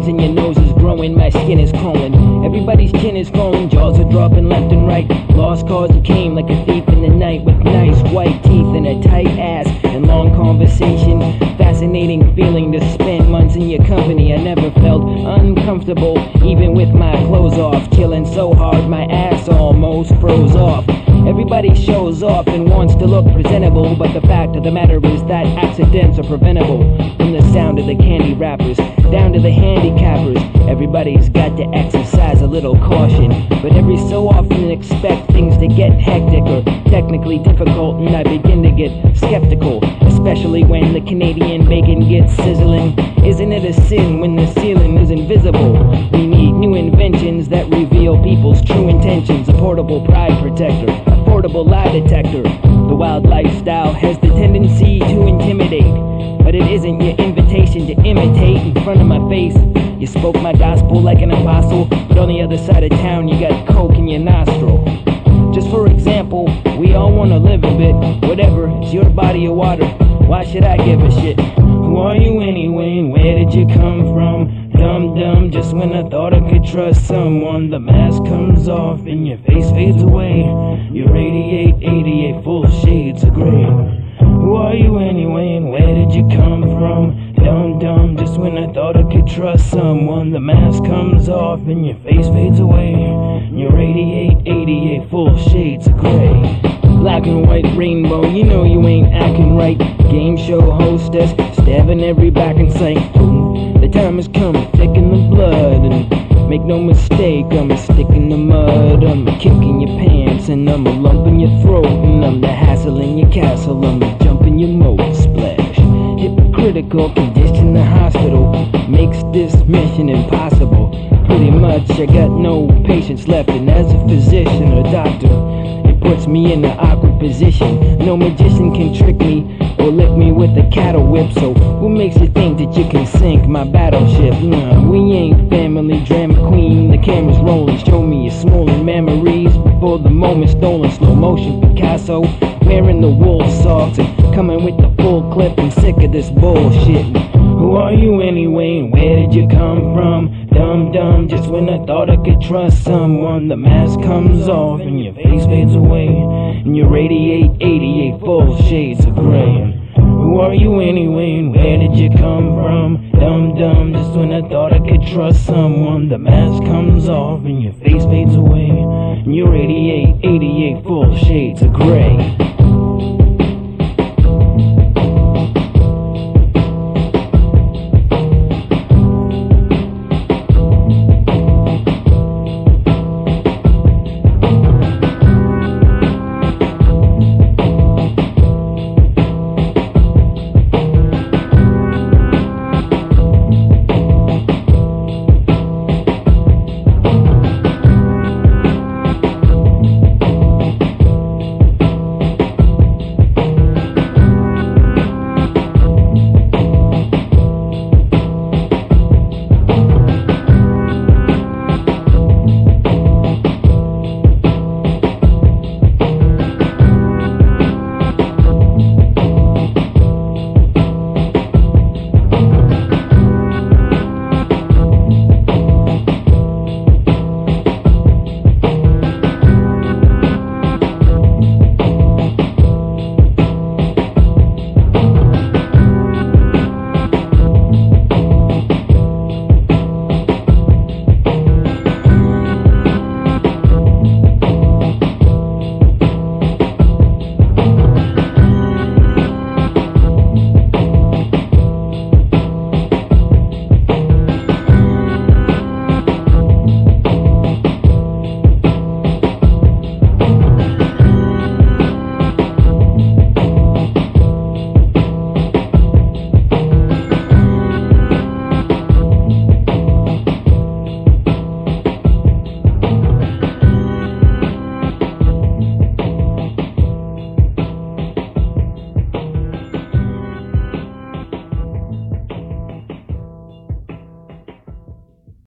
and your nose is growing, my skin is crawling. Everybody's chin is falling, jaws are dropping left and right. Lost cause you came like a thief in the night, with nice white teeth and a tight ass and long conversation. Fascinating feeling to spend months in your company. I never felt uncomfortable, even with my clothes off. Chilling so hard my ass almost froze off. Everybody shows off and wants to look presentable, but the fact of the matter is that accidents are preventable. From the sound of the candy wrappers down to the handicappers, everybody's got to exercise a little caution. But every so often expect things to get hectic or technically difficult, and I begin to get skeptical, especially when the Canadian bacon gets sizzling. Isn't it a sin when the ceiling is invisible? We need new inventions that reveal people's true intentions. A portable pride protector, a portable lie detector. The wild lifestyle has the tendency to intimidate, but it isn't your invitation to imitate in front of my face. You spoke my gospel like an apostle, but on the other side of town you got coke in your nostril. Just for example, we all want to live a bit. Whatever, it's your body of water. Why should I give a shit? Who are you anyway, and where did you come from? Dumb, just when I thought I could trust someone, the mask comes off and your face fades away. You radiate 88 full shades of gray. Who are you anyway, and where did you come from? Dumb, just when I thought I could trust someone, the mask comes off and your face fades away. You radiate 88 full shades of gray. Black and white rainbow, you know you ain't acting right. Game show hostess, stabbing every back in sight. The time has come, thick in the blood, and make no mistake, I'm a stick in the mud. I'm a kick in your pants, and I'm a lump in your throat, and I'm the hassle in your castle, I'm a jump in your moat splash. Hypocritical condition, the hospital makes this mission impossible. Pretty much I got no patience left, and as a physician or doctor, it puts me in an awkward position. No magician can trick me or lick me with a cattle whip. So who makes you think that you can sink my battleship? Nah, we ain't family drama queen. The camera's rolling, show me your swollen memories before the moment stolen. Slow motion Picasso, wearing the wool socks and coming with the full clip. I'm sick of this bullshit. Who are you anyway, and where did you come from? Dumb, just when I thought I could trust someone, the mask comes off and your face fades away, and you radiate 88 full shades of gray. Who are you anyway, and where did you come from? Dumb, just when I thought I could trust someone, the mask comes off and your face fades away, and you radiate 88 full shades of gray.